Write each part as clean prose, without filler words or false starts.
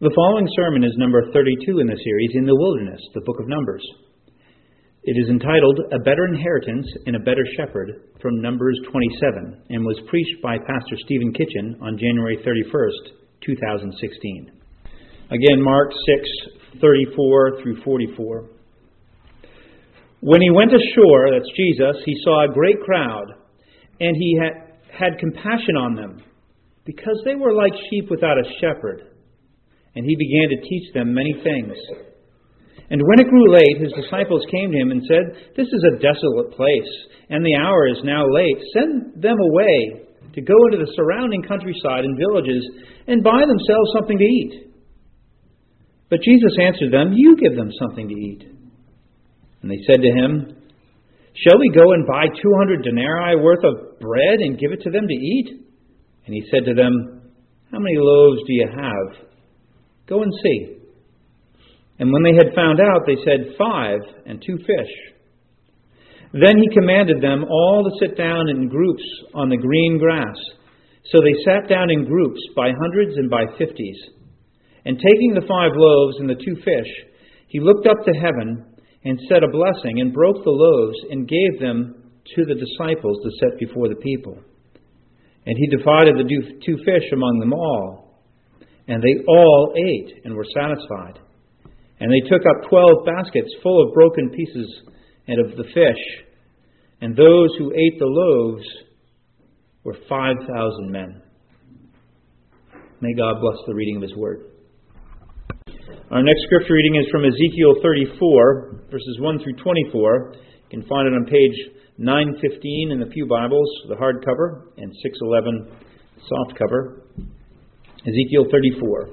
The following sermon is number 32 in the series, In the Wilderness, the Book of Numbers. It is entitled, A Better Inheritance and a Better Shepherd, from Numbers 27, and was preached by Pastor Stephen Kitchen on January 31st, 2016. Again, Mark 6:34 through 44. When he went ashore, that's Jesus, he saw a great crowd, and he had compassion on them, because they were like sheep without a shepherd. And he began to teach them many things. And when it grew late, his disciples came to him and said, This is a desolate place, and the hour is now late. Send them away to go into the surrounding countryside and villages and buy themselves something to eat. But Jesus answered them, You give them something to eat. And they said to him, Shall we go and buy 200 denarii worth of bread and give it to them to eat? And he said to them, How many loaves do you have? Go and see. And when they had found out, they said, 5 and 2 fish. Then he commanded them all to sit down in groups on the green grass. So they sat down in groups by hundreds and by 50s. And taking the 5 loaves and the 2 fish, he looked up to heaven and said a blessing and broke the loaves and gave them to the disciples to set before the people. And he divided the 2 fish among them all. And they all ate and were satisfied. And they took up 12 baskets full of broken pieces and of the fish. And those who ate the loaves were 5,000 men. May God bless the reading of His Word. Our next scripture reading is from Ezekiel 34, verses 1 through 24. You can find it on page 915 in the Pew Bibles, the hardcover, and 611 softcover. Ezekiel 34.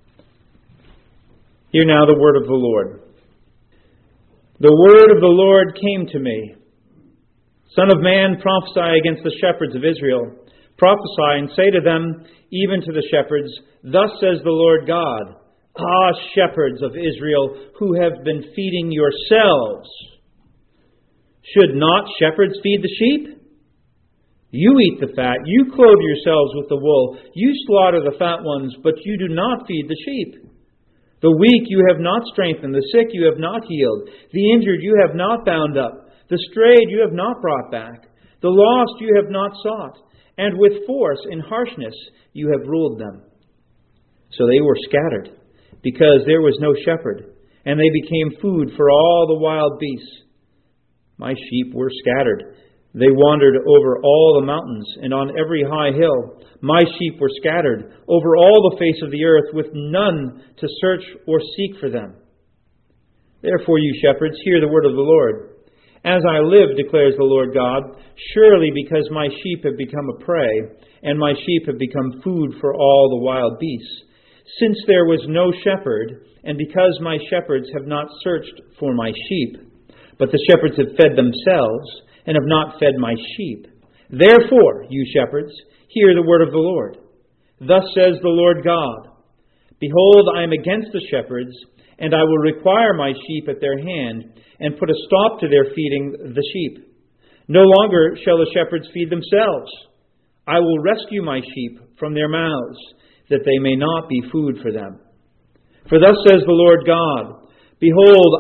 Hear now the word of the Lord. The word of the Lord came to me. Son of man, prophesy against the shepherds of Israel. Prophesy and say to them, even to the shepherds, Thus says the Lord God, Ah, shepherds of Israel, who have been feeding yourselves. Should not shepherds feed the sheep? You eat the fat, you clothe yourselves with the wool, you slaughter the fat ones, but you do not feed the sheep. The weak you have not strengthened, the sick you have not healed, the injured you have not bound up, the strayed you have not brought back, the lost you have not sought, and with force and harshness you have ruled them. So they were scattered, because there was no shepherd, and they became food for all the wild beasts. My sheep were scattered. They wandered over all the mountains and on every high hill. My sheep were scattered over all the face of the earth, with none to search or seek for them. Therefore, you shepherds, hear the word of the Lord. As I live, declares the Lord God, surely because my sheep have become a prey, and my sheep have become food for all the wild beasts, since there was no shepherd, and because my shepherds have not searched for my sheep, but the shepherds have fed themselves, and have not fed my sheep. Therefore, you shepherds, hear the word of the Lord. Thus says the Lord God, Behold, I am against the shepherds, and I will require my sheep at their hand, and put a stop to their feeding the sheep. No longer shall the shepherds feed themselves. I will rescue my sheep from their mouths, that they may not be food for them. For thus says the Lord God, Behold,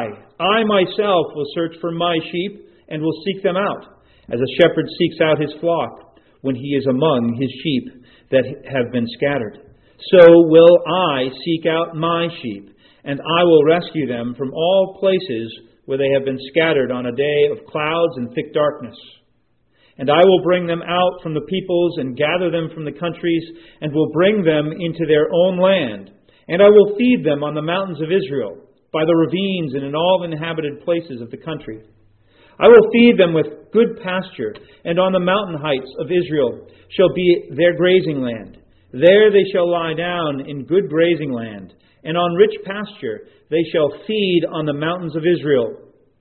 I myself will search for my sheep, and will seek them out, as a shepherd seeks out his flock when he is among his sheep that have been scattered. So will I seek out my sheep, and I will rescue them from all places where they have been scattered on a day of clouds and thick darkness. And I will bring them out from the peoples and gather them from the countries, and will bring them into their own land. And I will feed them on the mountains of Israel, by the ravines and in all the inhabited places of the country. I will feed them with good pasture, and on the mountain heights of Israel shall be their grazing land. There they shall lie down in good grazing land, and on rich pasture they shall feed on the mountains of Israel.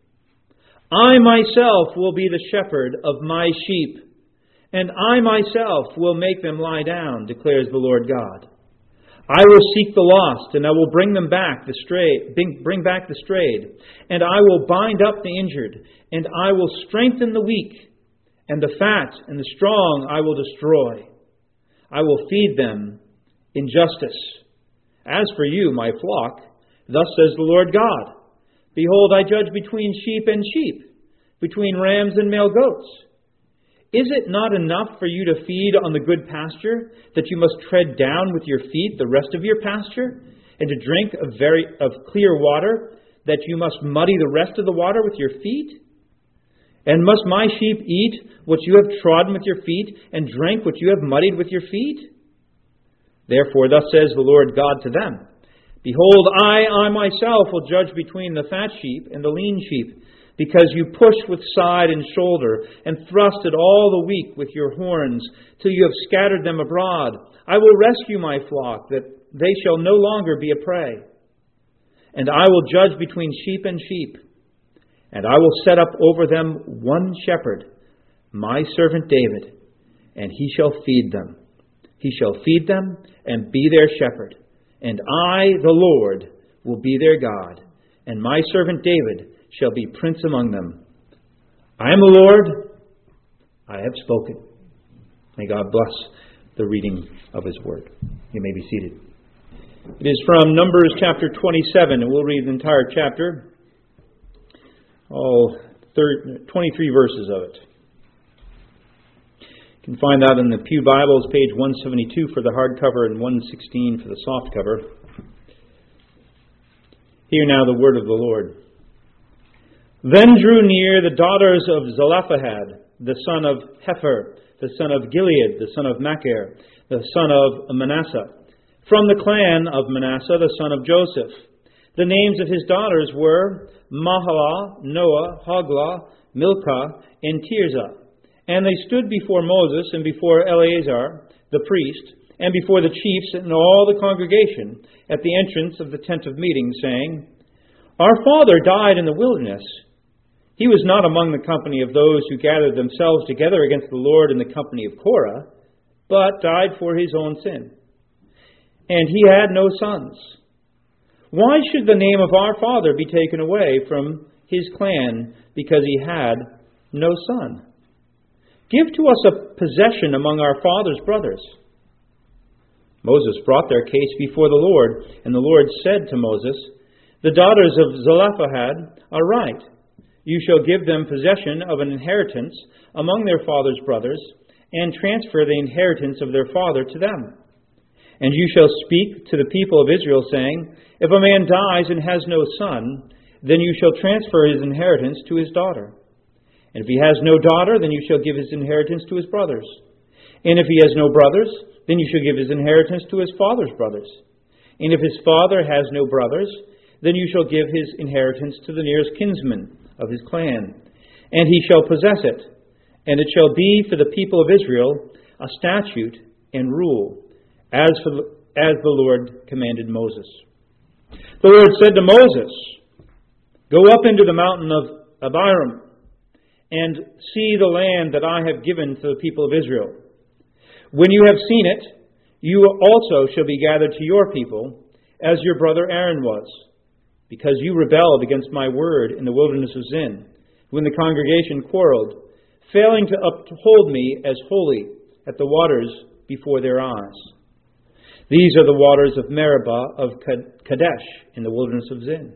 I myself will be the shepherd of my sheep, and I myself will make them lie down, declares the Lord God. I will seek the lost, and I will bring back the strayed, and I will bind up the injured, and I will strengthen the weak, and the fat and the strong I will destroy. I will feed them in justice, As for you, my flock, thus says the Lord God, behold, I judge between sheep and sheep, between rams and male goats. Is it not enough for you to feed on the good pasture, that you must tread down with your feet the rest of your pasture, and to drink of clear water, that you must muddy the rest of the water with your feet? And must my sheep eat what you have trodden with your feet, and drink what you have muddied with your feet? Therefore, thus says the Lord God to them, behold, I myself will judge between the fat sheep and the lean sheep, because you pushed with side and shoulder, and thrusted all the weak with your horns, till you have scattered them abroad. I will rescue my flock, that they shall no longer be a prey. And I will judge between sheep and sheep, and I will set up over them one shepherd, my servant David, and he shall feed them. He shall feed them and be their shepherd. And I, the Lord, will be their God, and my servant David shall be prince among them. I am the Lord, I have spoken. May God bless the reading of His word. You may be seated. It is from Numbers chapter 27, and we'll read the entire chapter. 23 verses of it. You can find that in the Pew Bibles, page 172 for the hardcover and 116 for the softcover. Hear now the word of the Lord. Then drew near the daughters of Zelophehad, the son of Hepher, the son of Gilead, the son of Machir, the son of Manasseh, from the clan of Manasseh, the son of Joseph. The names of his daughters were Mahlah, Noah, Hoglah, Milcah, and Tirzah. And they stood before Moses and before Eleazar, the priest, and before the chiefs and all the congregation at the entrance of the tent of meeting, saying, Our father died in the wilderness. He was not among the company of those who gathered themselves together against the Lord in the company of Korah, but died for his own sin. And he had no sons. Why should the name of our father be taken away from his clan because he had no son? Give to us a possession among our father's brothers. Moses brought their case before the Lord, and the Lord said to Moses, The daughters of Zelophehad are right. You shall give them possession of an inheritance among their father's brothers, and transfer the inheritance of their father to them. And you shall speak to the people of Israel, saying, If a man dies and has no son, then you shall transfer his inheritance to his daughter. And if he has no daughter, then you shall give his inheritance to his brothers. And if he has no brothers, then you shall give his inheritance to his father's brothers. And if his father has no brothers, then you shall give his inheritance to the nearest kinsman of his clan. And he shall possess it. And it shall be for the people of Israel a statute and rule, as the Lord commanded Moses. The Lord said to Moses, Go up into the mountain of Abiram, and see the land that I have given to the people of Israel. When you have seen it, you also shall be gathered to your people, as your brother Aaron was, because you rebelled against my word in the wilderness of Zin, when the congregation quarreled, failing to uphold me as holy at the waters before their eyes. These are the waters of Meribah of Kadesh in the wilderness of Zin.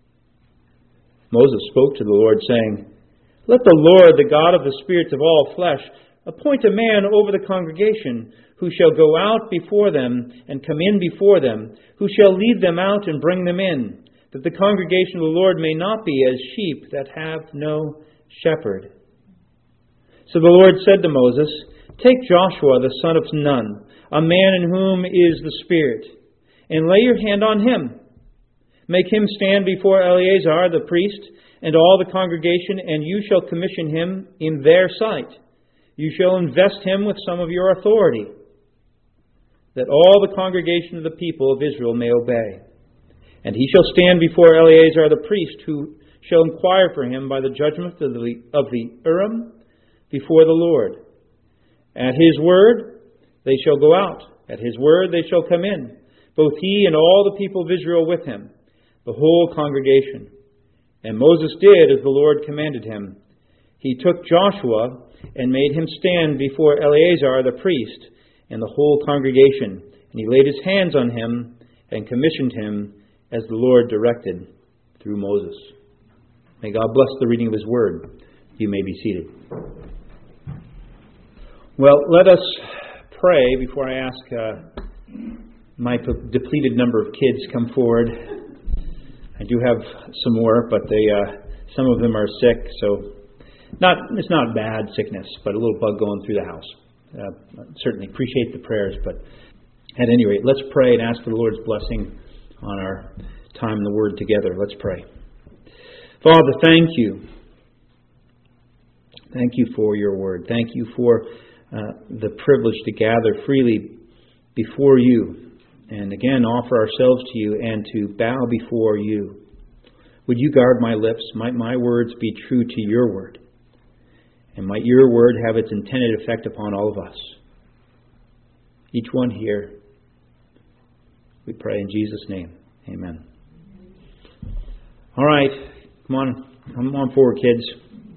Moses spoke to the Lord, saying, Let the Lord, the God of the spirits of all flesh, appoint a man over the congregation, who shall go out before them and come in before them, who shall lead them out and bring them in, that the congregation of the Lord may not be as sheep that have no shepherd. So the Lord said to Moses, Take Joshua the son of Nun, a man in whom is the Spirit, and lay your hand on him. Make him stand before Eleazar the priest and all the congregation, and you shall commission him in their sight. You shall invest him with some of your authority, that all the congregation of the people of Israel may obey. And he shall stand before Eleazar the priest, who shall inquire for him by the judgment of the Urim before the Lord. At his word they shall go out. At his word they shall come in, both he and all the people of Israel with him, the whole congregation. And Moses did as the Lord commanded him. He took Joshua and made him stand before Eleazar the priest and the whole congregation. And he laid his hands on him and commissioned him as the Lord directed through Moses. May God bless the reading of His Word. You may be seated. Well, let us pray before I ask my depleted number of kids come forward. I do have some more, but some of them are sick, so it's not bad sickness, but a little bug going through the house. Certainly appreciate the prayers, but at any rate, let's pray and ask for the Lord's blessing on our time in the Word together. Let's pray. Father, thank you. Thank you for your Word. Thank you for the privilege to gather freely before you and again offer ourselves to you and to bow before you. Would you guard my lips? Might my words be true to your word? And might your word have its intended effect upon all of us? Each one here. We pray in Jesus' name. Amen. All right. Come on forward, kids.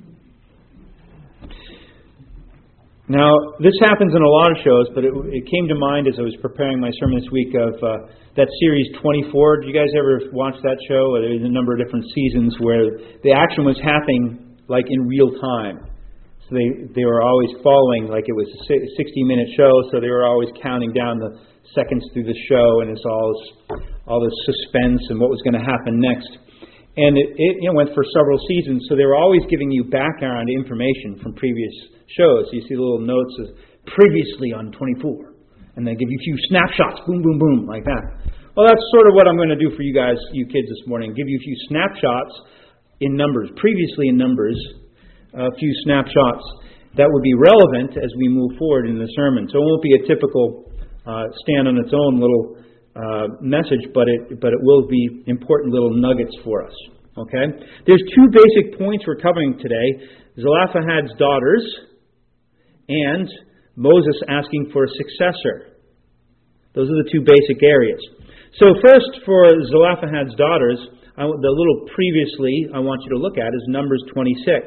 Now, this happens in a lot of shows, but it came to mind as I was preparing my sermon this week of that series 24. Did you guys ever watch that show? There was a number of different seasons where the action was happening like in real time. So they were always following, like it was a 60-minute show, so they were always counting down the seconds through the show, and it's all this suspense and what was going to happen next. And it went for several seasons, so they were always giving you background information from previous shows. You see little notes of previously on 24, and they give you a few snapshots, boom, boom, boom, like that. Well, that's sort of what I'm going to do for you guys, you kids this morning, give you a few snapshots in Numbers, previously in Numbers, a few snapshots that would be relevant as we move forward in the sermon. So it won't be a typical stand on its own little message, but it will be important little nuggets for us. Okay? There's two basic points we're covering today. Zelophehad's daughters and Moses asking for a successor. Those are the two basic areas. So first, for Zelophehad's daughters, the little previously I want you to look at is Numbers 26.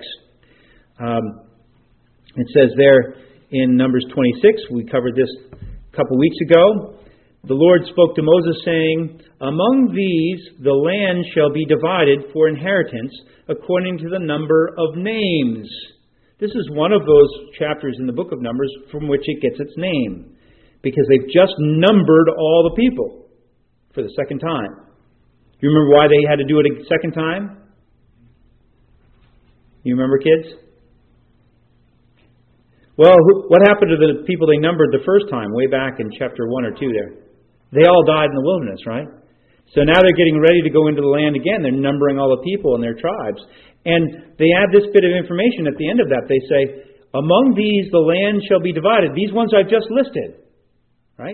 It says there in Numbers 26, we covered this a couple weeks ago, the Lord spoke to Moses, saying, "Among these the land shall be divided for inheritance according to the number of names." This is one of those chapters in the book of Numbers from which it gets its name, because they've just numbered all the people for the second time. You remember why they had to do it a second time? You remember, kids? Well, what happened to the people they numbered the first time, way back in chapter 1 or 2 there? They all died in the wilderness, right? So now they're getting ready to go into the land again. They're numbering all the people and their tribes. And they add this bit of information at the end of that. They say, "Among these the land shall be divided." These ones I've just listed, right?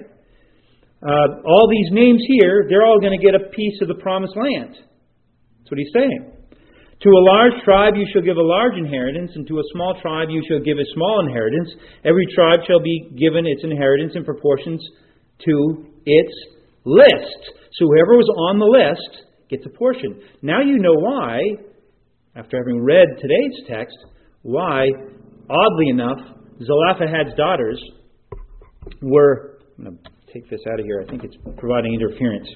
All these names here, they're all going to get a piece of the promised land. That's what he's saying. "To a large tribe you shall give a large inheritance, and to a small tribe you shall give a small inheritance. Every tribe shall be given its inheritance in proportions to its list." So whoever was on the list gets a portion. Now you know why, after having read today's text, why, oddly enough, Zelophehad's daughters were... I'm going to take this out of here. I think it's providing interference.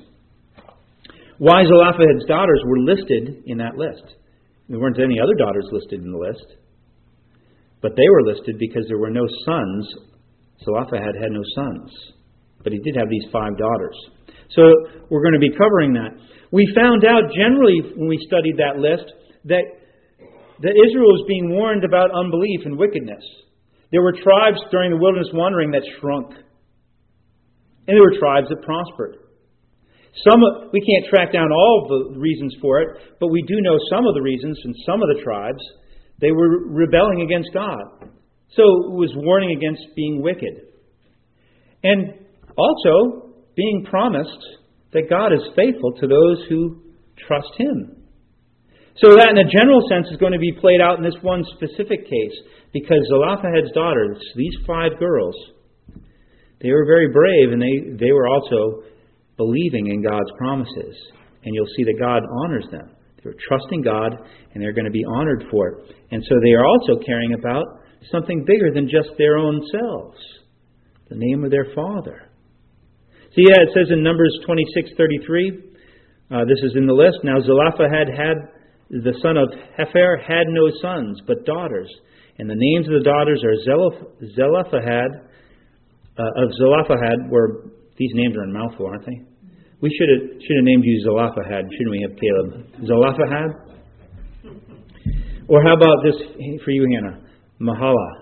Why Zelophehad's daughters were listed in that list. There weren't any other daughters listed in the list. But they were listed because there were no sons. Zelophehad had no sons. But he did have these 5 daughters. So we're going to be covering that. We found out generally when we studied that list that Israel was being warned about unbelief and wickedness. There were tribes during the wilderness wandering that shrunk. And there were tribes that prospered. We can't track down all the reasons for it, but we do know some of the reasons in some of the tribes. They were rebelling against God. So it was warning against being wicked. And also being promised that God is faithful to those who trust Him. So that in a general sense is going to be played out in this one specific case, because Zelophehad's daughters, these 5 girls, they were very brave, and they were also believing in God's promises. And you'll see that God honors them. They're trusting God, and they're going to be honored for it. And so they are also caring about something bigger than just their own selves, the name of their Father. See, it says in Numbers 26:33, this is in the list. Now Zelophehad the son of Hepher, had no sons, but daughters. And the names of the daughters are Zelophehad, of Zelophehad, were, these names are a mouthful, aren't they? We should have named you Zelophehad, shouldn't we have, Caleb? Zelophehad? Or how about this for you, Hannah? Mahala,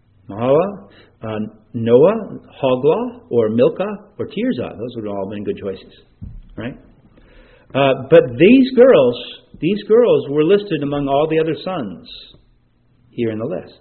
Noah, Hoglah, or Milcah, or Tirzah. Those would have all been good choices, right? But these girls were listed among all the other sons here in the list.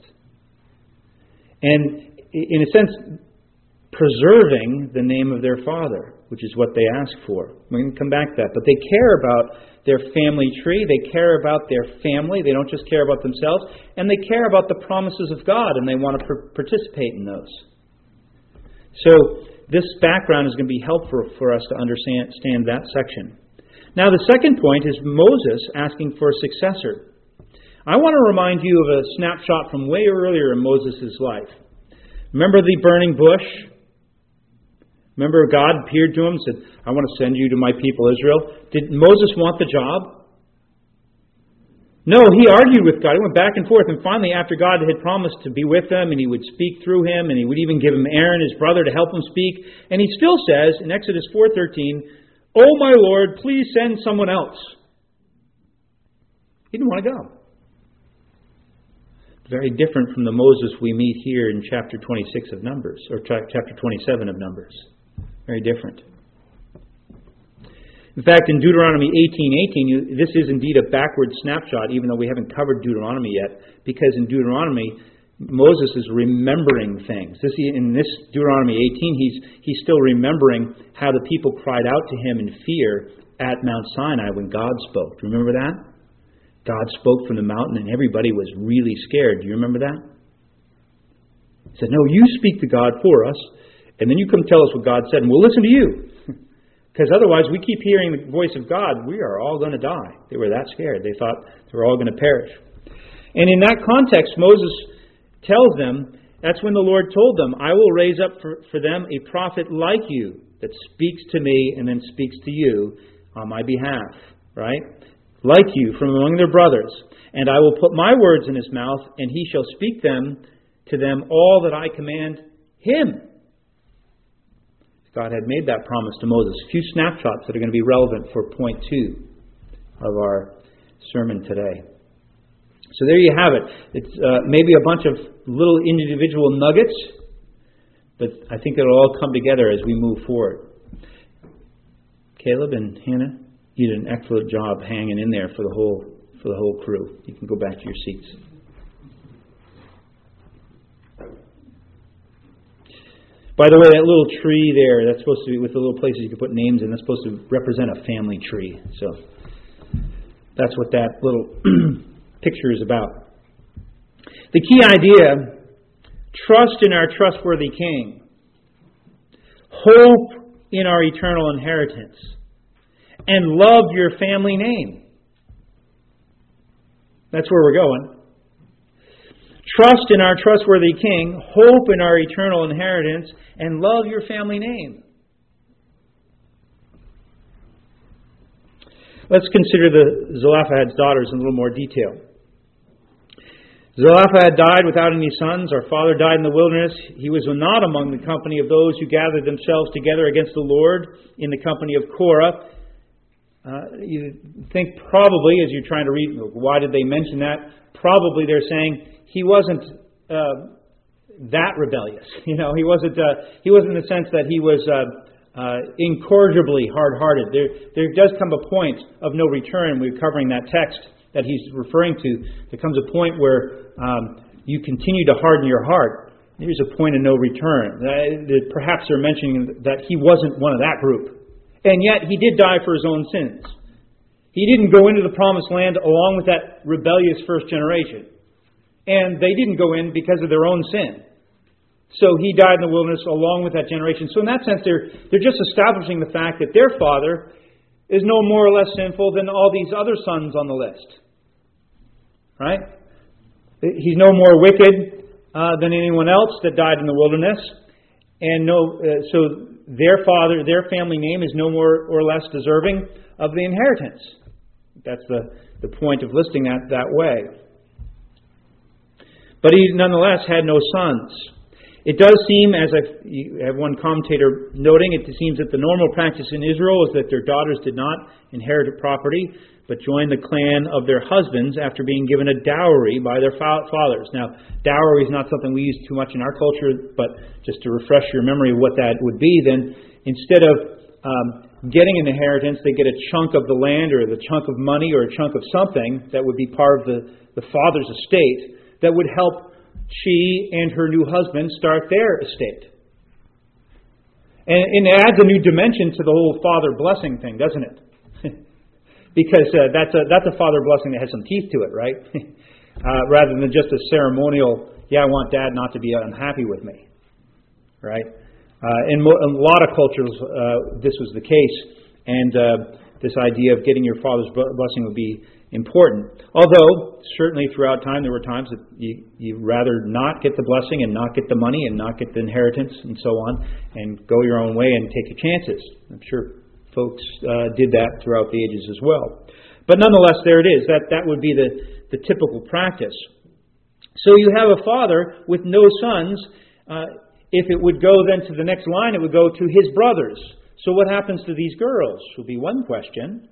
And in a sense, preserving the name of their father, which is what they ask for. We're going to come back to that. But they care about their family tree. They care about their family. They don't just care about themselves. And they care about the promises of God, and they want to participate in those. So this background is going to be helpful for us to understand that section. Now the second point is Moses asking for a successor. I want to remind you of a snapshot from way earlier in Moses' life. Remember the burning bush? Remember God appeared to him and said, I want to send you to my people Israel. Did Moses want the job? No, he argued with God. He went back and forth. And finally, after God had promised to be with them and he would speak through him and he would even give him Aaron, his brother, to help him speak. And he still says in Exodus 4:13, Oh my Lord, please send someone else. He didn't want to go. Very different from the Moses we meet here in chapter 26 of Numbers, or chapter 27 of Numbers. Very different. In fact, in Deuteronomy 18:18, this is indeed a backward snapshot, even though we haven't covered Deuteronomy yet, because in Deuteronomy, Moses is remembering things. In this Deuteronomy 18, he's still remembering how the people cried out to him in fear at Mount Sinai when God spoke. Do you remember that? God spoke from the mountain and everybody was really scared. Do you remember that? He said, no, you speak to God for us, and then you come tell us what God said, and we'll listen to you. Because otherwise, we keep hearing the voice of God, we are all going to die. They were that scared. They thought they were all going to perish. And in that context, Moses tells them, that's when the Lord told them, I will raise up for them a prophet like you that speaks to me and then speaks to you on my behalf. Right? Like you from among their brothers. And I will put my words in his mouth, and he shall speak to them all that I command him. God had made that promise to Moses. A few snapshots that are going to be relevant for point 2 of our sermon today. So there you have it. It's maybe a bunch of little individual nuggets, but I think it'll all come together as we move forward. Caleb and Hannah, you did an excellent job hanging in there for the whole crew. You can go back to your seats. By the way, that little tree there, that's supposed to be with the little places you can put names in, that's supposed to represent a family tree. So that's what that little picture is about. The key idea, trust in our trustworthy King. Hope in our eternal inheritance. And love your family name. That's where we're going. Trust in our trustworthy King, hope in our eternal inheritance, and love your family name. Let's consider the Zelophehad's daughters in a little more detail. Zelophehad died without any sons. Our father died in the wilderness. He was not among the company of those who gathered themselves together against the Lord in the company of Korah. You think probably, as you're trying to read, why did they mention that? Probably they're saying he wasn't that rebellious. You know, he wasn't in the sense that he was incorrigibly hard-hearted. There does come a point of no return. We're covering that text that he's referring to. There comes a point where you continue to harden your heart. There's a point of no return. Perhaps they're mentioning that he wasn't one of that group. And yet he did die for his own sins. He didn't go into the promised land along with that rebellious first generation. And they didn't go in because of their own sin. So he died in the wilderness along with that generation. So in that sense, they're just establishing the fact that their father is no more or less sinful than all these other sons on the list. Right? He's no more wicked than anyone else that died in the wilderness. and so their family name is no more or less deserving of the inheritance. That's the point of listing that way. But he nonetheless had no sons. It does seem, as I have one commentator noting, it seems that the normal practice in Israel is that their daughters did not inherit property, but joined the clan of their husbands after being given a dowry by their fathers. Now, dowry is not something we use too much in our culture, but just to refresh your memory of what that would be, then instead of getting an inheritance, they get a chunk of the land or the chunk of money or a chunk of something that would be part of the father's estate that would help she and her new husband start their estate. And it adds a new dimension to the whole father blessing thing, doesn't it? Because that's a father blessing that has some teeth to it, right? Rather than just a ceremonial, I want dad not to be unhappy with me, right? In a lot of cultures, this was the case, and this idea of getting your father's blessing would be important. Although, certainly throughout time, there were times that you'd rather not get the blessing and not get the money and not get the inheritance and so on, and go your own way and take your chances. I'm sure folks did that throughout the ages as well. But nonetheless, there it is. That would be the typical practice. So you have a father with no sons. If it would go then to the next line, it would go to his brothers. So what happens to these girls would be one question.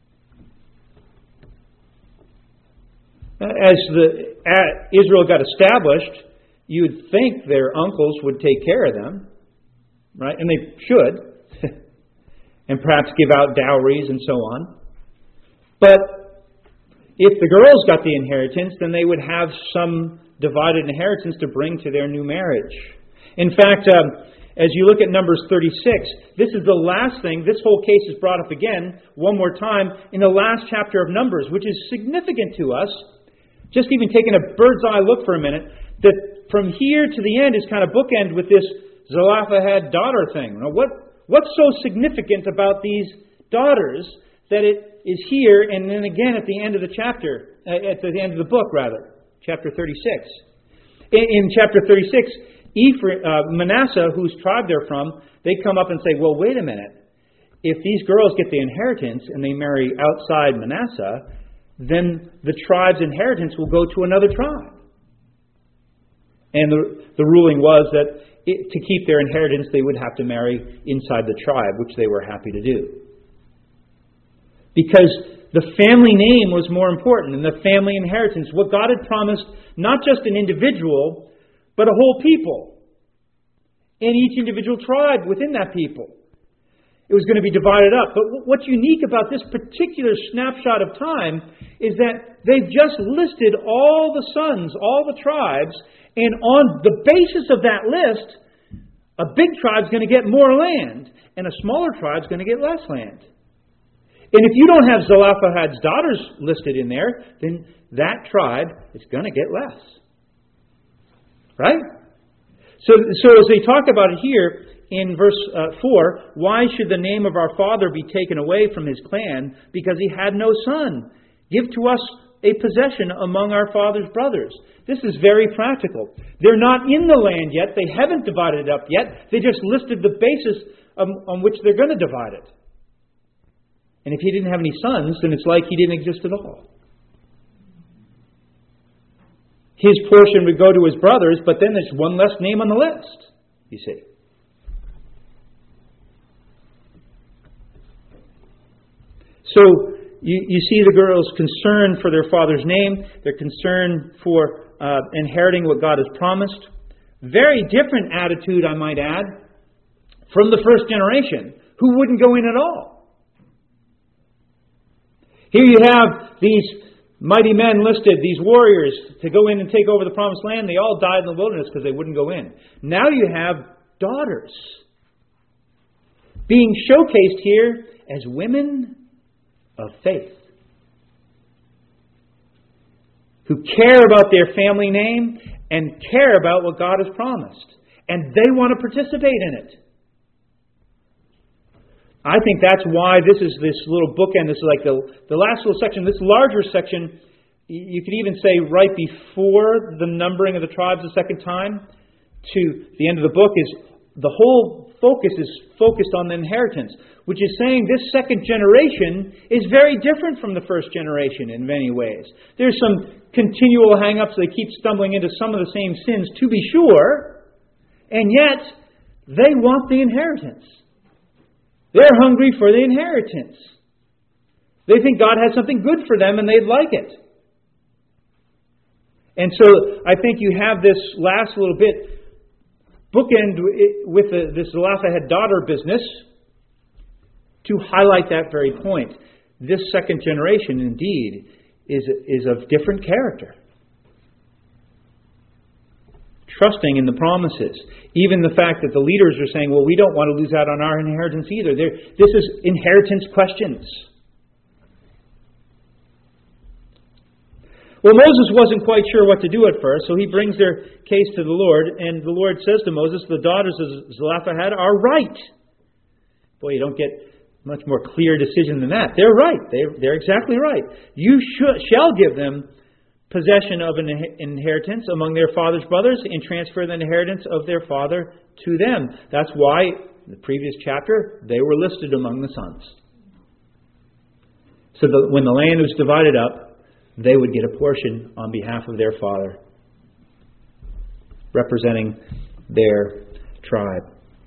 As Israel got established, you would think their uncles would take care of them, right? And they should, and perhaps give out dowries and so on. But if the girls got the inheritance, then they would have some divided inheritance to bring to their new marriage. In fact, as you look at Numbers 36, this is the last thing. This whole case is brought up again one more time in the last chapter of Numbers, which is significant to us. Just even taking a bird's eye look for a minute, that from here to the end is kind of bookend with this Zelophehad daughter thing. Now, what's so significant about these daughters that it is here and then again at the end of the chapter, at the end of the book rather, chapter 36. In chapter 36, Manasseh, whose tribe they're from, they come up and say, well, wait a minute. If these girls get the inheritance and they marry outside Manasseh, then the tribe's inheritance will go to another tribe. And the ruling was that to keep their inheritance, they would have to marry inside the tribe, which they were happy to do. Because the family name was more important than the family inheritance. What God had promised, not just an individual, but a whole people. And each individual tribe within that people. It was going to be divided up. But what's unique about this particular snapshot of time is that they've just listed all the sons, all the tribes, and on the basis of that list, a big tribe's going to get more land, and a smaller tribe's going to get less land. And if you don't have Zelophehad's daughters listed in there, then that tribe is going to get less. Right? So as they talk about it here, in verse 4, why should the name of our father be taken away from his clan because he had no son? Give to us a possession among our father's brothers. This is very practical. They're not in the land yet. They haven't divided it up yet. They just listed the basis on which they're going to divide it. And if he didn't have any sons, then it's like he didn't exist at all. His portion would go to his brothers, but then there's one less name on the list, you see. So you see the girls' concern for their father's name, their concern for inheriting what God has promised. Very different attitude, I might add, from the first generation, who wouldn't go in at all. Here you have these mighty men listed, these warriors, to go in and take over the promised land. They all died in the wilderness because they wouldn't go in. Now you have daughters being showcased here as women of faith, who care about their family name and care about what God has promised. And they want to participate in it. I think that's why this is this little bookend. This is like the last little section. This larger section, you could even say right before the numbering of the tribes the second time to the end of the book, is the whole focus is focused on the inheritance, which is saying this second generation is very different from the first generation in many ways. There's some continual hang-ups. They keep stumbling into some of the same sins, to be sure, and yet they want the inheritance. They're hungry for the inheritance. They think God has something good for them and they'd like it. And so I think you have this last little bit bookend with this Zelophehad daughter business to highlight that very point. This second generation, indeed, is of different character. Trusting in the promises. Even the fact that the leaders are saying, well, we don't want to lose out on our inheritance either. This is inheritance questions. Well, Moses wasn't quite sure what to do at first, so he brings their case to the Lord, and the Lord says to Moses, the daughters of Zelophehad are right. Boy, you don't get much more clear decision than that. They're right. They're exactly right. You shall give them possession of an inheritance among their father's brothers and transfer the inheritance of their father to them. That's why, in the previous chapter, they were listed among the sons. So that when the land was divided up, they would get a portion on behalf of their father, representing their tribe.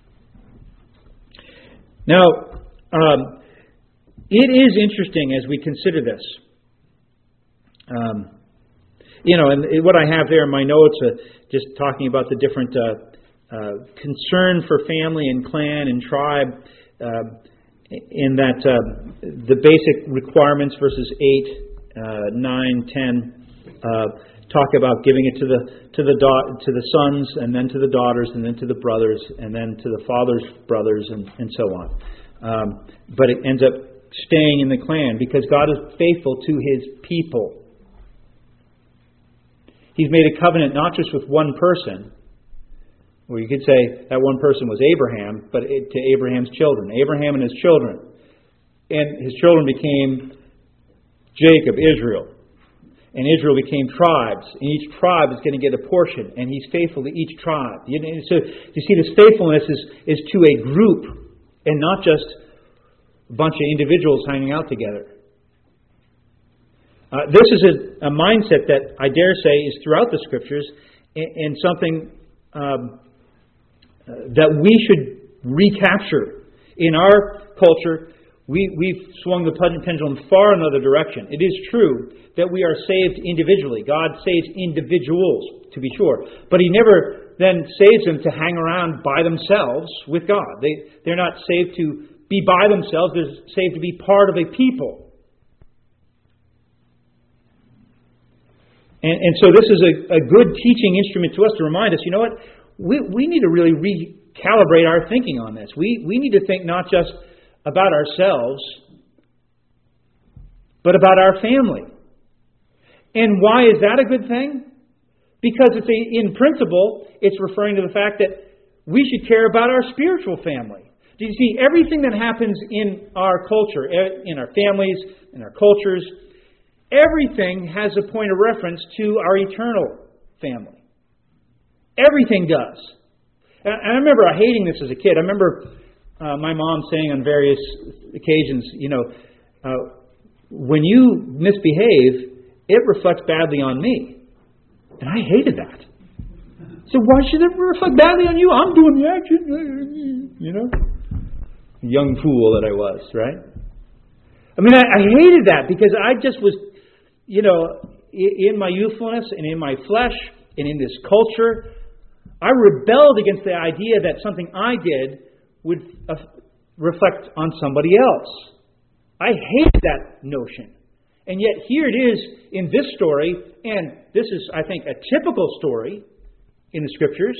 Now, it is interesting as we consider this. And what I have there in my notes, just talking about the different concern for family and clan and tribe, in that the basic requirements, verses 8, 9, 10, talk about giving it to the sons, and then to the daughters, and then to the brothers, and then to the father's brothers, and so on. But it ends up staying in the clan because God is faithful to His people. He's made a covenant not just with one person, or you could say that one person was Abraham, but to Abraham's children, Abraham and his children, and his children became Jacob, Israel. And Israel became tribes. And each tribe is going to get a portion. And He's faithful to each tribe. So you see, this faithfulness is to a group and not just a bunch of individuals hanging out together. This is a mindset that I dare say is throughout the Scriptures, and something that we should recapture. In our culture, we've swung the pendulum far another direction. It is true that we are saved individually. God saves individuals, to be sure. But He never then saves them to hang around by themselves with God. They're not saved to be by themselves. They're saved to be part of a people. And so this is a good teaching instrument to us to remind us, you know what? We need to really recalibrate our thinking on this. We need to think not just about ourselves, but about our family. And why is that a good thing? Because in principle, it's referring to the fact that we should care about our spiritual family. Do you see, everything that happens in our culture, in our families, in our cultures, everything has a point of reference to our eternal family. Everything does. And I remember hating this as a kid. I remember my mom saying on various occasions, when you misbehave, it reflects badly on me. And I hated that. So why should it reflect badly on you? I'm doing the action. Young fool that I was, right? I mean, I hated that because I just was, in my youthfulness and in my flesh and in this culture, I rebelled against the idea that something I did would reflect on somebody else. I hated that notion. And yet here it is in this story, and this is, I think, a typical story in the Scriptures,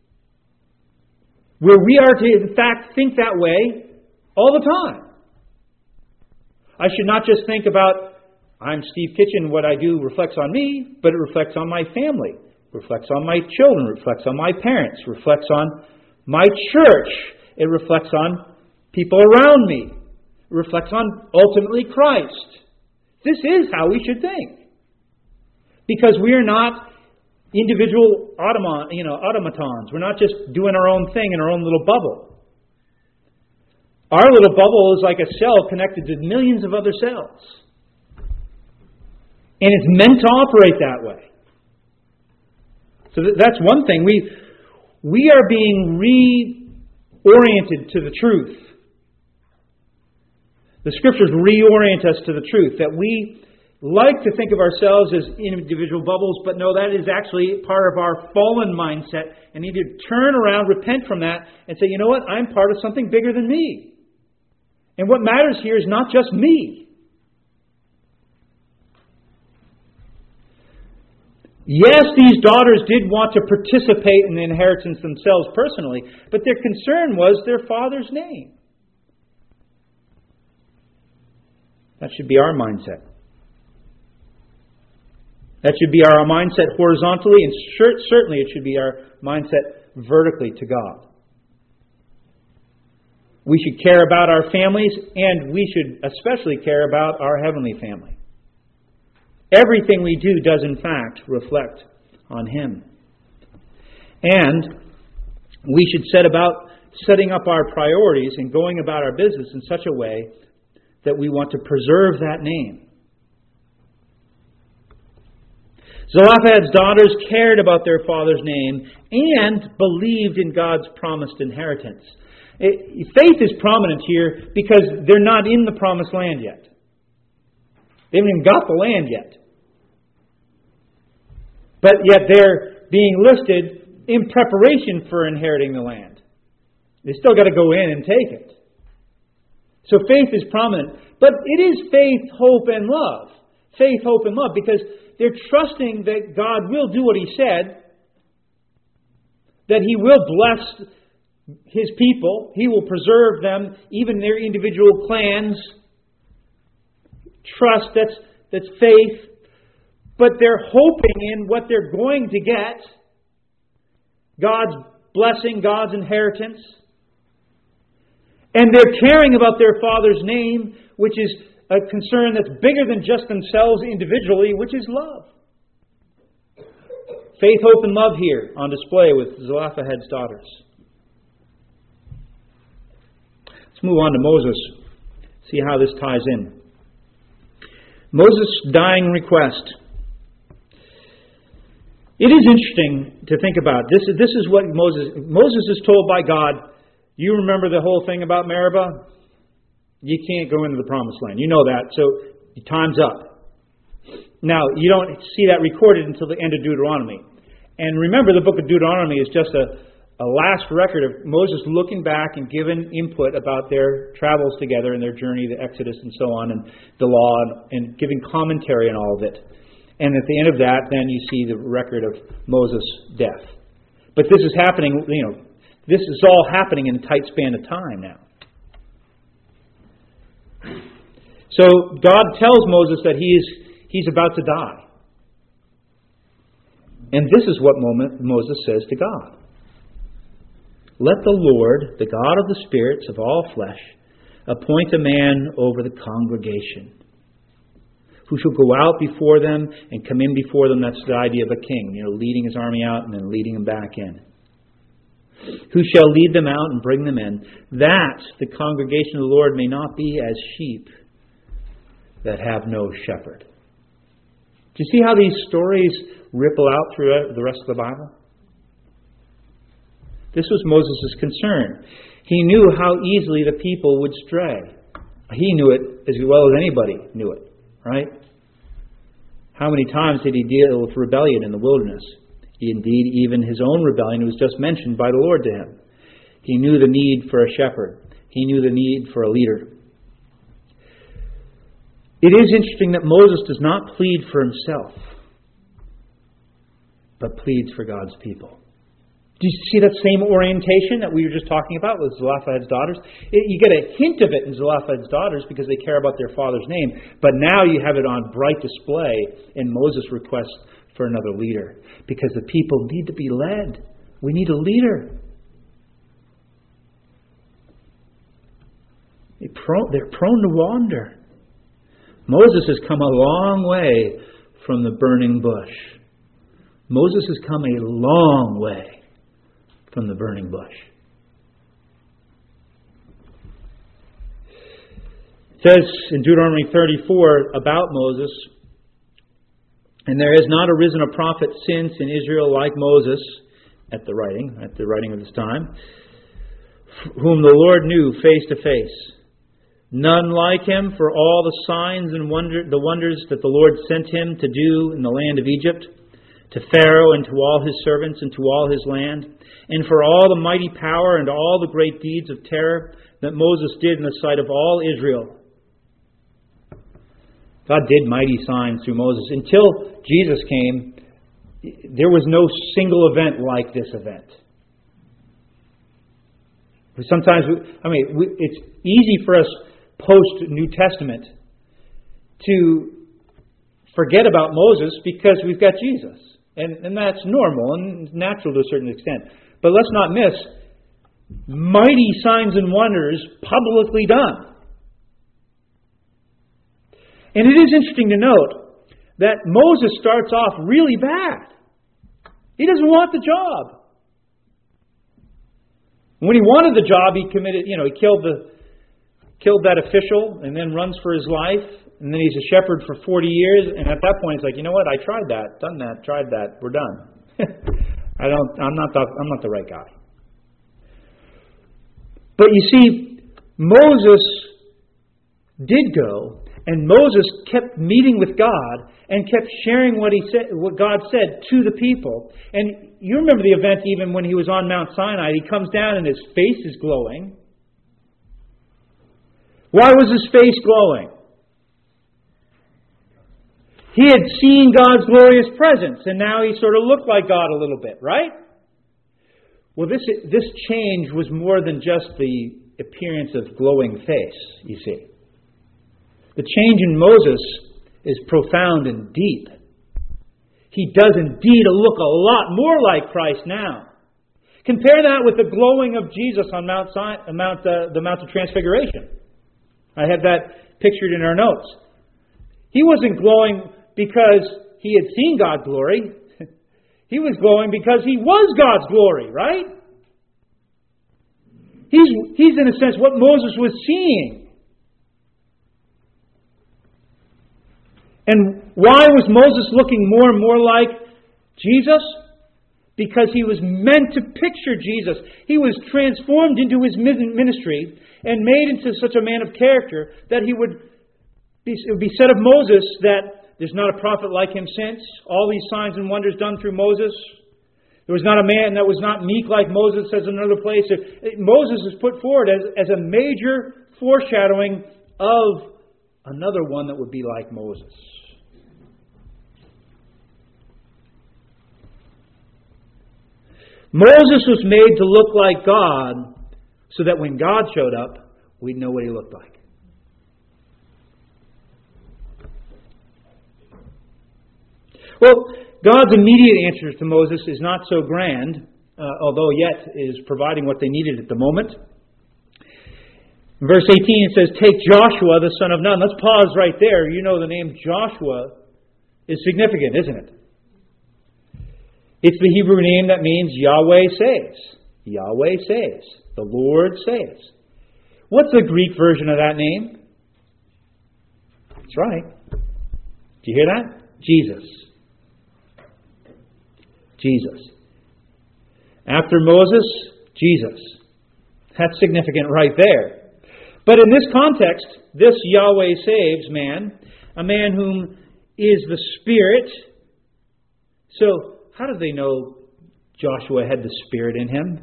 where we are to, in fact, think that way all the time. I should not just think about, I'm Steve Kitchen, what I do reflects on me, but it reflects on my family, reflects on my children, reflects on my parents, reflects on my church, it reflects on people around me, it reflects on, ultimately, Christ. This is how we should think. Because we are not individual automatons. We're not just doing our own thing in our own little bubble. Our little bubble is like a cell connected to millions of other cells. And it's meant to operate that way. So that's one thing. We are being reoriented to the truth. The Scriptures reorient us to the truth, that we like to think of ourselves as individual bubbles, but no, that is actually part of our fallen mindset, and need to turn around, repent from that, and say, you know what, I'm part of something bigger than me. And what matters here is not just me. Yes, these daughters did want to participate in the inheritance themselves personally, but their concern was their father's name. That should be our mindset. That should be our mindset horizontally, and certainly it should be our mindset vertically to God. We should care about our families, and we should especially care about our heavenly family. Everything we do does, in fact, reflect on Him. And we should set about setting up our priorities and going about our business in such a way that we want to preserve that name. Zelophehad's daughters cared about their father's name and believed in God's promised inheritance. Faith is prominent here because they're not in the promised land yet. They haven't even got the land yet. But yet they're being listed in preparation for inheriting the land. They still got to go in and take it. So faith is prominent. But it is faith, hope, and love. Faith, hope, and love. Because they're trusting that God will do what He said. That He will bless His people. He will preserve them, even their individual clans. Trust, that's faith. But they're hoping in what they're going to get. God's blessing, God's inheritance. And they're caring about their father's name, which is a concern that's bigger than just themselves individually, which is love. Faith, hope, and love here on display with Zelophehad's daughters. Let's move on to Moses. See how this ties in. Moses' dying request. It is interesting to think about. This is what Moses is told by God. You remember the whole thing about Meribah? You can't go into the promised land. You know that. So time's up. Now, you don't see that recorded until the end of Deuteronomy. And remember, the book of Deuteronomy is just a last record of Moses looking back and giving input about their travels together and their journey, the Exodus and so on, and the law, and giving commentary on all of it. And at the end of that, then you see the record of Moses' death. But this is happening, this is all happening in a tight span of time now. So God tells Moses that he's about to die. And this is what Moses says to God. Let the Lord, the God of the spirits of all flesh, appoint a man over the congregation, who shall go out before them and come in before them. That's the idea of a king, leading his army out and then leading them back in. Who shall lead them out and bring them in, that the congregation of the Lord may not be as sheep that have no shepherd. Do you see how these stories ripple out through the rest of the Bible? This was Moses' concern. He knew how easily the people would stray. He knew it as well as anybody knew it, right? How many times did he deal with rebellion in the wilderness? Indeed, even his own rebellion was just mentioned by the Lord to him. He knew the need for a shepherd. He knew the need for a leader. It is interesting that Moses does not plead for himself, but pleads for God's people. Do you see that same orientation that we were just talking about with Zelophehad's daughters? You get a hint of it in Zelophehad's daughters because they care about their father's name. But now you have it on bright display in Moses' request for another leader. Because the people need to be led. We need a leader. They're prone to wander. Moses has come a long way from the burning bush. Moses has come a long way from the burning bush. It says in Deuteronomy 34 about Moses, "And there has not arisen a prophet since in Israel like Moses," at the writing of this time, "whom the Lord knew face to face. None like him for all the signs and the wonders that the Lord sent him to do in the land of Egypt, to Pharaoh and to all his servants and to all his land, and for all the mighty power and all the great deeds of terror that Moses did in the sight of all Israel." God did mighty signs through Moses. Until Jesus came, there was no single event like this event. Sometimes, it's easy for us post-New Testament to forget about Moses because we've got Jesus. And that's normal and natural to a certain extent. But let's not miss mighty signs and wonders publicly done. And it is interesting to note that Moses starts off really bad. He doesn't want the job. When he wanted the job, he killed that official and then runs for his life. And then he's a shepherd for 40 years. And at that point, he's like, you know what? I tried that, done that, tried that. We're done. I'm not the right guy. But you see, Moses did go. And Moses kept meeting with God and kept sharing what God said to the people. And you remember the event even when he was on Mount Sinai. He comes down and his face is glowing. Why was his face glowing? He had seen God's glorious presence, and now he sort of looked like God a little bit, right? Well, this change was more than just the appearance of glowing face, you see. The change in Moses is profound and deep. He does indeed look a lot more like Christ now. Compare that with the glowing of Jesus on the Mount of Transfiguration. I have that pictured in our notes. He wasn't glowing because he had seen God's glory. He was glowing because he was God's glory, right? He's in a sense what Moses was seeing. And why was Moses looking more and more like Jesus? Because he was meant to picture Jesus. He was transformed into his ministry and made into such a man of character that it would be said of Moses that there's not a prophet like him since. All these signs and wonders done through Moses. There was not a man that was not meek like Moses, says in another place. Moses is put forward as a major foreshadowing of another one that would be like Moses. Moses was made to look like God so that when God showed up, we'd know what he looked like. Well, God's immediate answer to Moses is not so grand, although yet is providing what they needed at the moment. In verse 18 it says, "Take Joshua the son of Nun." Let's pause right there. You know the name Joshua is significant, isn't it? It's the Hebrew name that means Yahweh saves. Yahweh saves. The Lord saves. What's the Greek version of that name? That's right. Do you hear that? Jesus. Jesus. After Moses, Jesus. That's significant right there. But in this context, this Yahweh saves man, a man whom is the Spirit. So, how did they know Joshua had the Spirit in him?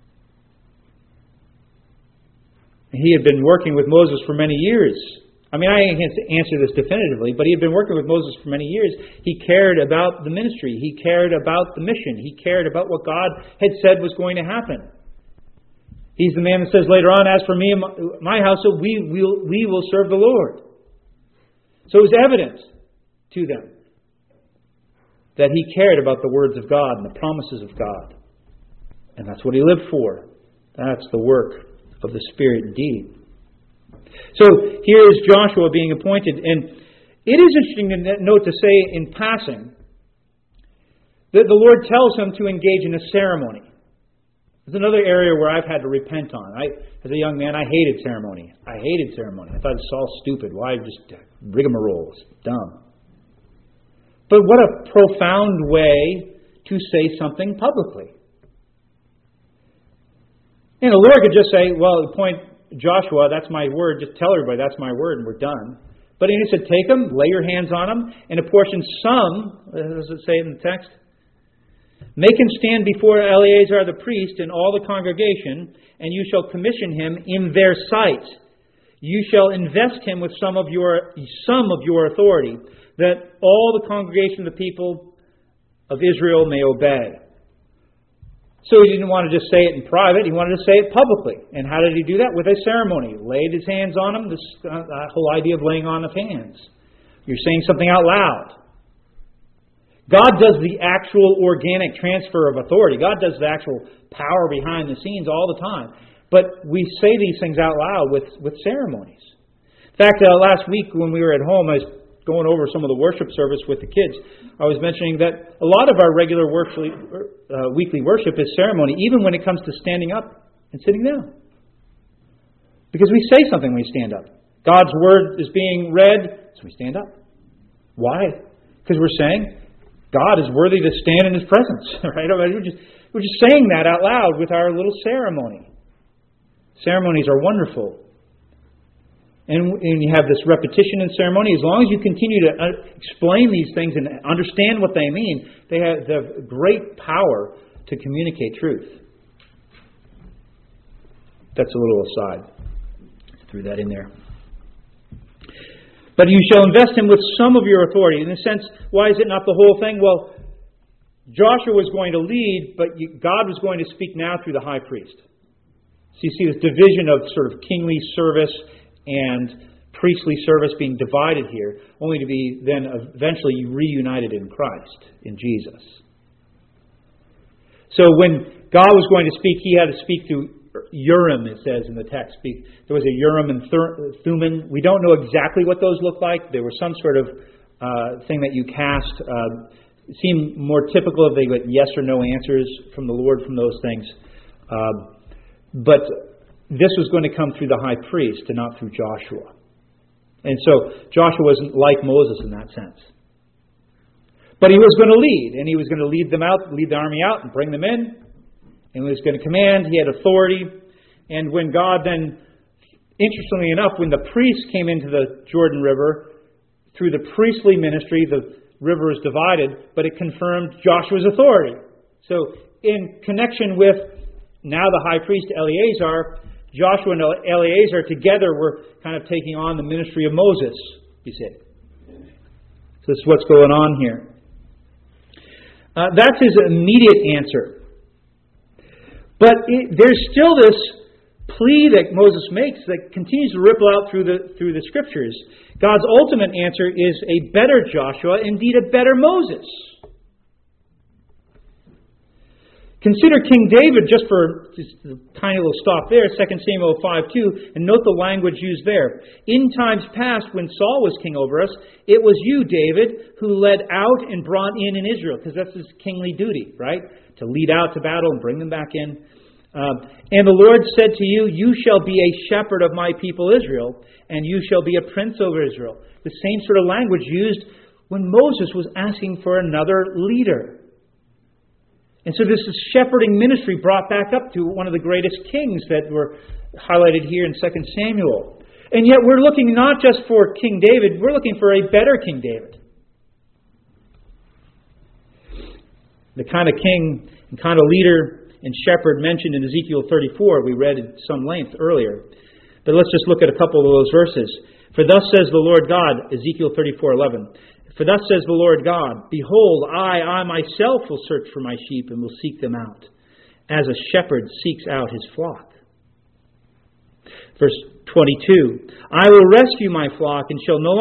He had been working with Moses for many years. I can't answer this definitively, but he had been working with Moses for many years. He cared about the ministry. He cared about the mission. He cared about what God had said was going to happen. He's the man that says later on, "As for me and my household, we will serve the Lord." So it was evident to them that he cared about the words of God and the promises of God. And that's what he lived for. That's the work of the Spirit indeed. So here is Joshua being appointed. And it is interesting to note to say in passing, The Lord tells him to engage in a ceremony. It's another area where I've had to repent on. As a young man, I hated ceremony. I thought it's all stupid. Why just rigmarole? It's dumb. But what a profound way to say something publicly. And the Lord could just say, well, point Joshua, that's my word. Just tell everybody that's my word and we're done. But he said, take them, lay your hands on them, and apportion some, as it say in the text, make him stand before Eleazar the priest and all the congregation, and you shall commission him in their sight. You shall invest him with some of your authority, that all the congregation of the people of Israel may obey. So he didn't want to just say it in private, he wanted to say it publicly. And how did he do that? With a ceremony. Laid his hands on them, this whole idea of laying on of hands. You're saying something out loud. God does the actual organic transfer of authority. God does the actual power behind the scenes all the time. But we say these things out loud with ceremonies. In fact, last week when we were at home, I was going over some of the worship service with the kids. I was mentioning that a lot of our regular weekly worship is ceremony, even when it comes to standing up and sitting down. Because we say something when we stand up. God's word is being read, so we stand up. Why? Because we're saying God is worthy to stand in His presence. Right? We're just saying that out loud with our little ceremony. Ceremonies are wonderful. And you have this repetition in ceremony. As long as you continue to explain these things and understand what they mean, they have great power to communicate truth. That's a little aside. Threw that in there. But you shall invest him with some of your authority. In a sense, why is it not the whole thing? Well, Joshua was going to lead, but God was going to speak now through the high priest. So you see this division of sort of kingly service and priestly service being divided here, only to be then eventually reunited in Christ, in Jesus. So when God was going to speak, He had to speak through Urim, it says in the text. There was a Urim and Thummim. We don't know exactly what those look like. There was some sort of thing that you cast. It seemed more typical if they got yes or no answers from the Lord from those things. But this was going to come through the high priest and not through Joshua. And so Joshua wasn't like Moses in that sense. But he was going to lead, and he was going to lead them out, lead the army out and bring them in. And he was going to command, he had authority. And when God then, interestingly enough, when the priests came into the Jordan River, through the priestly ministry, the river was divided, but it confirmed Joshua's authority. So in connection with now the high priest Eleazar, Joshua and Eleazar together were kind of taking on the ministry of Moses, you see. So this is what's going on here. That's his immediate answer. But there's still this plea that Moses makes that continues to ripple out through the Scriptures. God's ultimate answer is a better Joshua, indeed a better Moses. Consider King David, just for a tiny little stop there, 2 Samuel 5:2, and note the language used there. In times past, when Saul was king over us, it was you, David, who led out and brought in Israel, because that's his kingly duty, right? To lead out to battle and bring them back in. And the Lord said to you, you shall be a shepherd of my people Israel, and you shall be a prince over Israel. The same sort of language used when Moses was asking for another leader. And so this is shepherding ministry brought back up to one of the greatest kings that were highlighted here in 2 Samuel. And yet we're looking not just for King David, we're looking for a better King David. The kind of king and kind of leader and shepherd mentioned in Ezekiel 34, we read at some length earlier. But let's just look at a couple of those verses. For thus says the Lord God, Ezekiel 34:11. For thus says the Lord God, behold, I myself will search for my sheep and will seek them out, as a shepherd seeks out his flock. Verse 22, I will rescue my flock and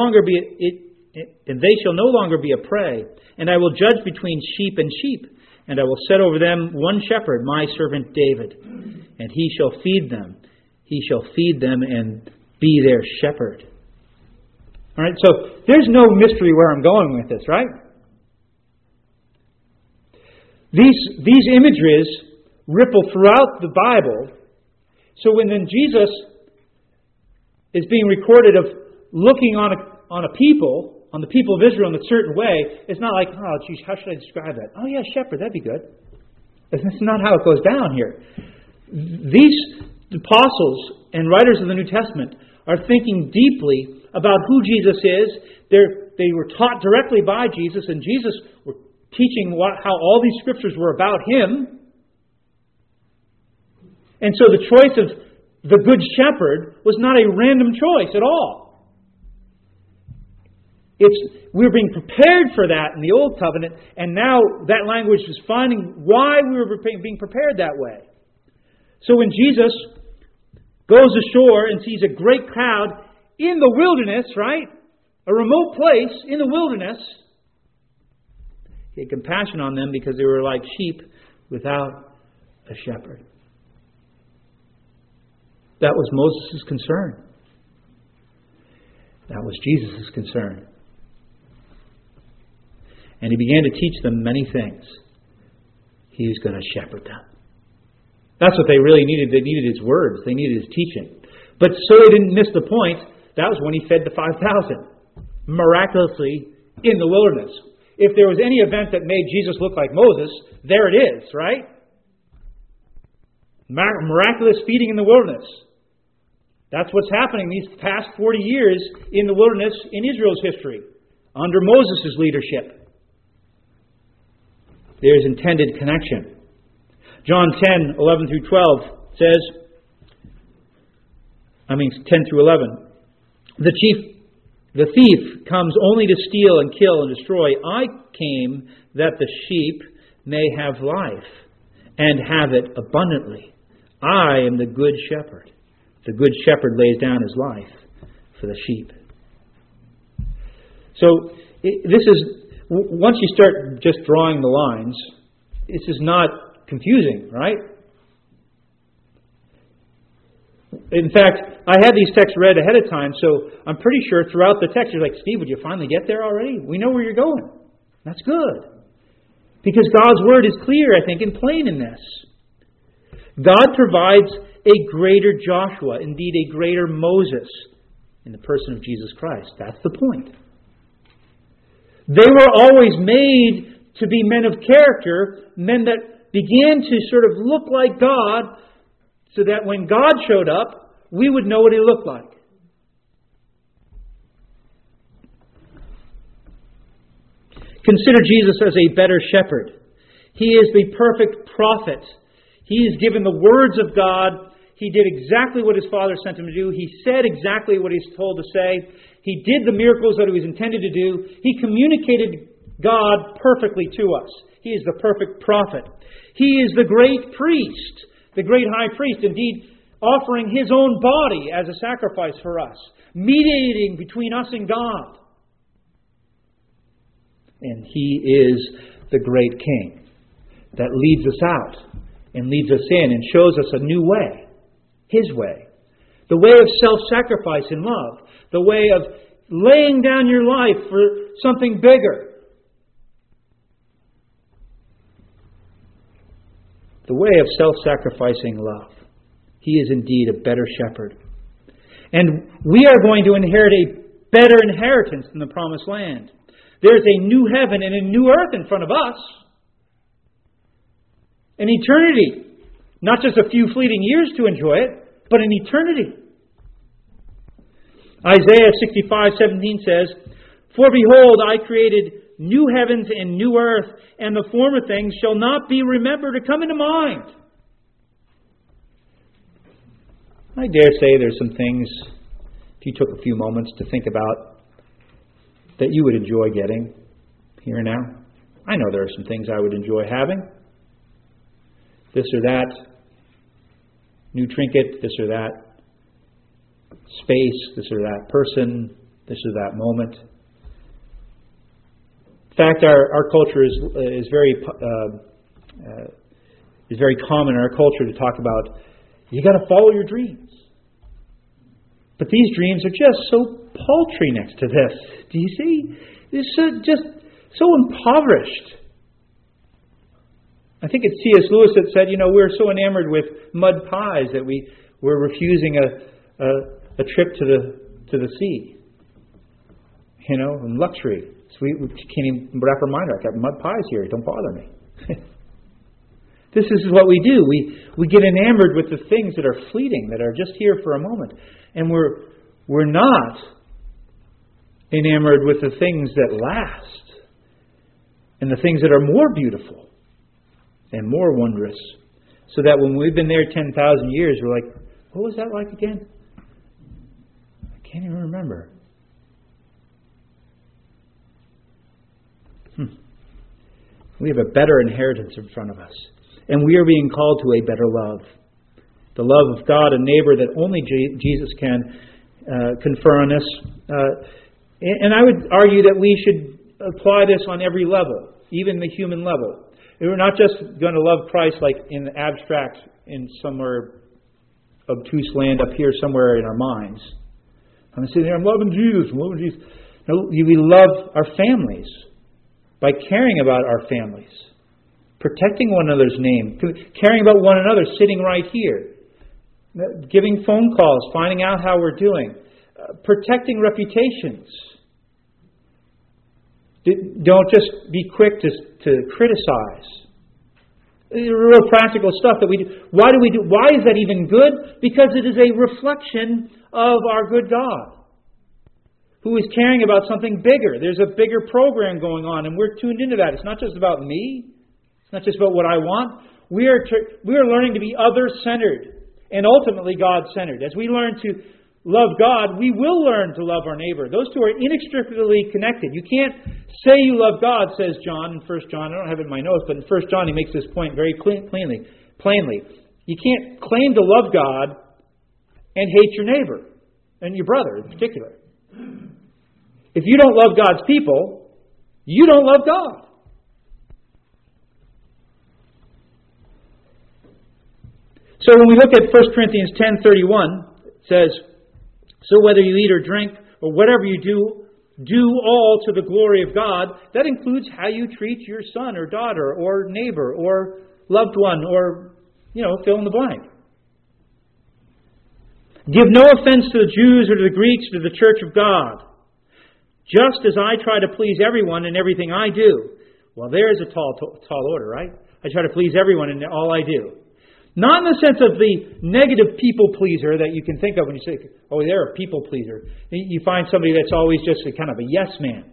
they shall no longer be a prey, and I will judge between sheep and sheep, and I will set over them one shepherd, my servant David, and he shall feed them. He shall feed them and be their shepherd. All right, so there's no mystery where I'm going with this, right? These imageries ripple throughout the Bible. So when then Jesus is being recorded of looking on the people of Israel in a certain way, it's not like, oh, geez, how should I describe that? Oh, yeah, shepherd, that'd be good. That's not how it goes down here. These apostles and writers of the New Testament are thinking deeply about who Jesus is. They were taught directly by Jesus, and Jesus were teaching how all these scriptures were about Him. And so the choice of the Good Shepherd was not a random choice at all. We were being prepared for that in the Old Covenant, and now that language is finding why we were being prepared that way. So when Jesus goes ashore and sees a great crowd in the wilderness, right? A remote place in the wilderness, He had compassion on them because they were like sheep without a shepherd. That was Moses' concern. That was Jesus' concern. And He began to teach them many things. He was going to shepherd them. That's what they really needed. They needed His words. They needed His teaching. But so they didn't miss the point, that was when He fed the 5,000. Miraculously in the wilderness. If there was any event that made Jesus look like Moses, there it is, right? Miraculous feeding in the wilderness. That's what's happening these past 40 years in the wilderness in Israel's history, under Moses' leadership. There's intended connection. John 10, 11 through 12 says, 10 through 11, the thief comes only to steal and kill and destroy. I came that the sheep may have life and have it abundantly. I am the good shepherd. The good shepherd lays down his life for the sheep. So this is, once you start just drawing the lines, this is not confusing, right? In fact, I had these texts read ahead of time, so I'm pretty sure throughout the text, you're like, Steve, would you finally get there already? We know where you're going. That's good. Because God's Word is clear, I think, and plain in this. God provides a greater Joshua, indeed a greater Moses, in the person of Jesus Christ. That's the point. They were always made to be men of character, men that began to sort of look like God, so that when God showed up, we would know what He looked like. Consider Jesus as a better shepherd. He is the perfect prophet. He is given the words of God. He did exactly what His Father sent Him to do. He said exactly what He's told to say. He did the miracles that He was intended to do. He communicated God perfectly to us. He is the perfect prophet. He is the great priest, the great high priest, indeed offering His own body as a sacrifice for us, mediating between us and God. And He is the great King that leads us out and leads us in and shows us a new way, His way. The way of self-sacrifice in love. The way of laying down your life for something bigger. The way of self-sacrificing love. He is indeed a better shepherd. And we are going to inherit a better inheritance than the promised land. There's a new heaven and a new earth in front of us. An eternity. Not just a few fleeting years to enjoy it, but an eternity. Isaiah 65:17 says, For behold, I created new heavens and new earth, and the former things shall not be remembered or come into mind. I dare say there's some things, if you took a few moments to think about, that you would enjoy getting here and now. I know there are some things I would enjoy having. This or that new trinket, this or that space, this or that person, this or that moment. In fact, our culture is very common in our culture to talk about, you got to follow your dreams. But these dreams are just so paltry next to this. Do you see? It's just so impoverished. I think it's C.S. Lewis that said, we're so enamored with mud pies that we're refusing a trip to the sea. And luxury. So we can't even wrap our mind around. I've got mud pies here. Don't bother me. This is what we do. We get enamored with the things that are fleeting, that are just here for a moment. And we're not enamored with the things that last. And the things that are more beautiful and more wondrous. So that when we've been there 10,000 years, we're like, what was that like again? I can't even remember. We have a better inheritance in front of us. And we are being called to a better love. The love of God and neighbor that only Jesus can confer on us. And I would argue that we should apply this on every level, even the human level. We're not just going to love Christ like in the abstract, in somewhere obtuse land up here somewhere in our minds. I'm sitting there, I'm loving Jesus. No, we love our families by caring about our families, protecting one another's name, caring about one another, sitting right here, giving phone calls, finding out how we're doing, protecting reputations. Don't just be quick to criticize. Real practical stuff that we do. Why do we do? Why is that even good? Because it is a reflection of our good God, who is caring about something bigger. There's a bigger program going on, and we're tuned into that. It's not just about me. It's not just about what I want. We are learning to be other-centered and ultimately God-centered. As we learn to love God, we will learn to love our neighbor. Those two are inextricably connected. You can't say you love God, says John in 1 John. I don't have it in my notes, but in 1 John he makes this point very plainly. You can't claim to love God and hate your neighbor and your brother in particular. If you don't love God's people, you don't love God. So when we look at 1 Corinthians 10:31, it says, so whether you eat or drink or whatever you do all to the glory of God. That includes how you treat your son or daughter or neighbor or loved one or, fill in the blank. Give no offense to the Jews or to the Greeks or to the church of God. Just as I try to please everyone in everything I do. Well, there's a tall order, right? I try to please everyone in all I do. Not in the sense of the negative people pleaser that you can think of when you say, oh, they're a people pleaser. You find somebody that's always just a kind of a yes man.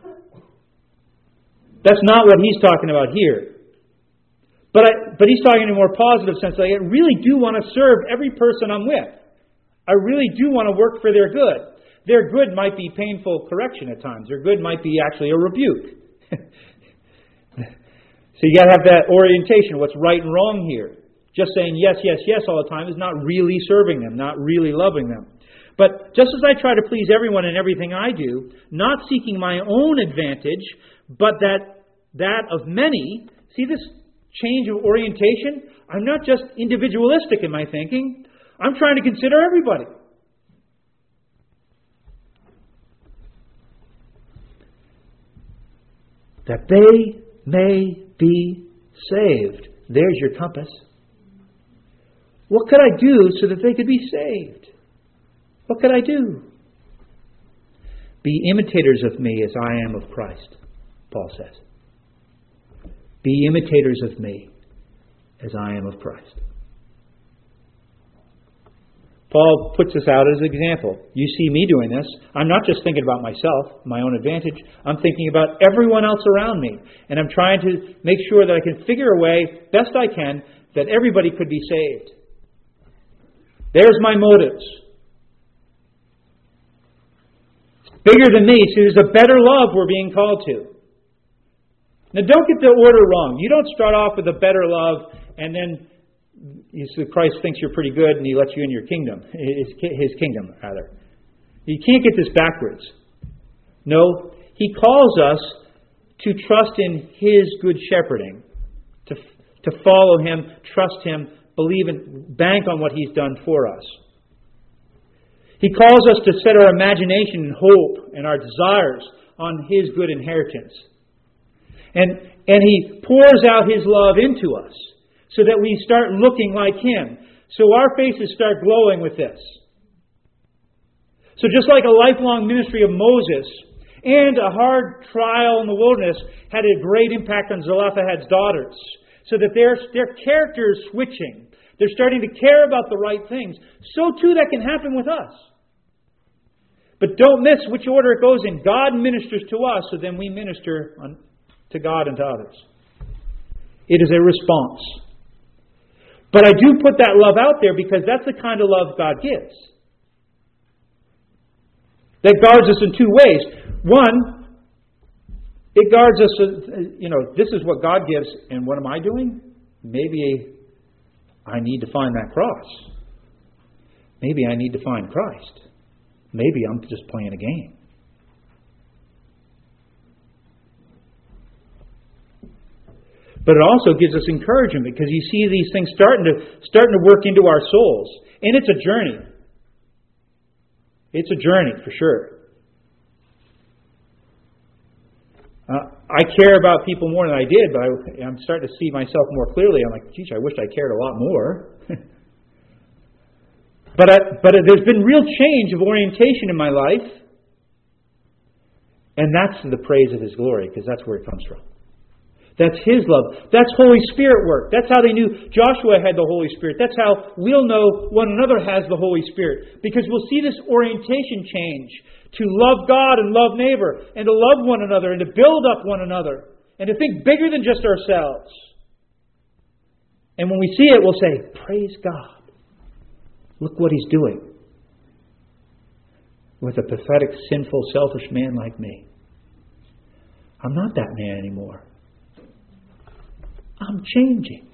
That's not what he's talking about here. But he's talking in a more positive sense. I really do want to serve every person I'm with. I really do want to work for their good. Their good might be painful correction at times. Their good might be actually a rebuke. So you got to have that orientation. What's right and wrong here? Just saying yes, yes, yes all the time is not really serving them, not really loving them. But just as I try to please everyone in everything I do, not seeking my own advantage, but that of many. See this change of orientation? I'm not just individualistic in my thinking. I'm trying to consider everybody. That they may be saved. There's your compass. What could I do so that they could be saved? What could I do? Be imitators of me as I am of Christ, Paul says. Be imitators of me as I am of Christ. Paul puts this out as an example. You see me doing this. I'm not just thinking about myself, my own advantage. I'm thinking about everyone else around me. And I'm trying to make sure that I can figure a way, best I can, that everybody could be saved. There's my motives. It's bigger than me, so there's a better love we're being called to. Now don't get the order wrong. You don't start off with a better love and then Christ thinks you're pretty good and He lets you in your kingdom. His kingdom, rather. You can't get this backwards. No, He calls us to trust in His good shepherding. To follow Him, trust Him, believe and bank on what He's done for us. He calls us to set our imagination and hope and our desires on His good inheritance. And He pours out His love into us so that we start looking like Him. So our faces start glowing with this. So just like a lifelong ministry of Moses and a hard trial in the wilderness had a great impact on Zelophehad's daughters, so that their character is switching. They're starting to care about the right things. So too that can happen with us. But don't miss which order it goes in. God ministers to us, so then we minister to God and to others. It is a response. But I do put that love out there because that's the kind of love God gives. That guards us in two ways. One, it guards us, this is what God gives, and what am I doing? Maybe I need to find that cross. Maybe I need to find Christ. Maybe I'm just playing a game. But it also gives us encouragement because you see these things starting to work into our souls. And it's a journey. It's a journey for sure. I care about people more than I did, but I'm starting to see myself more clearly. I'm like, geez, I wish I cared a lot more. But there's been real change of orientation in my life. And that's the praise of His glory, because that's where it comes from. That's His love. That's Holy Spirit work. That's how they knew Joshua had the Holy Spirit. That's how we'll know one another has the Holy Spirit. Because we'll see this orientation change to love God and love neighbor, and to love one another, and to build up one another, and to think bigger than just ourselves. And when we see it, we'll say, praise God. Look what He's doing with a pathetic, sinful, selfish man like me. I'm not that man anymore. I'm changing.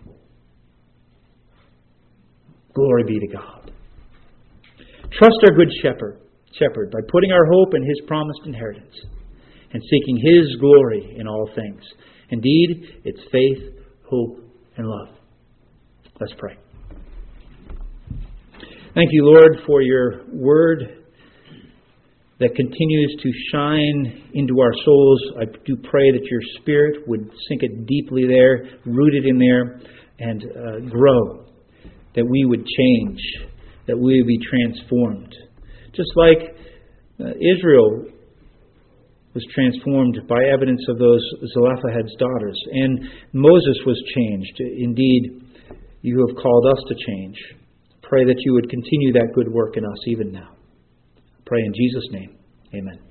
Glory be to God. Trust our good shepherd by putting our hope in His promised inheritance and seeking His glory in all things. Indeed, it's faith, hope, and love. Let's pray. Thank you, Lord, for your word that continues to shine into our souls. I do pray that your Spirit would sink it deeply there, root it in there, and grow. That we would change, that we would be transformed. Just like Israel was transformed by evidence of those Zelophehad's daughters, and Moses was changed. Indeed, you have called us to change. Pray that you would continue that good work in us even now. Pray in Jesus' name. Amen.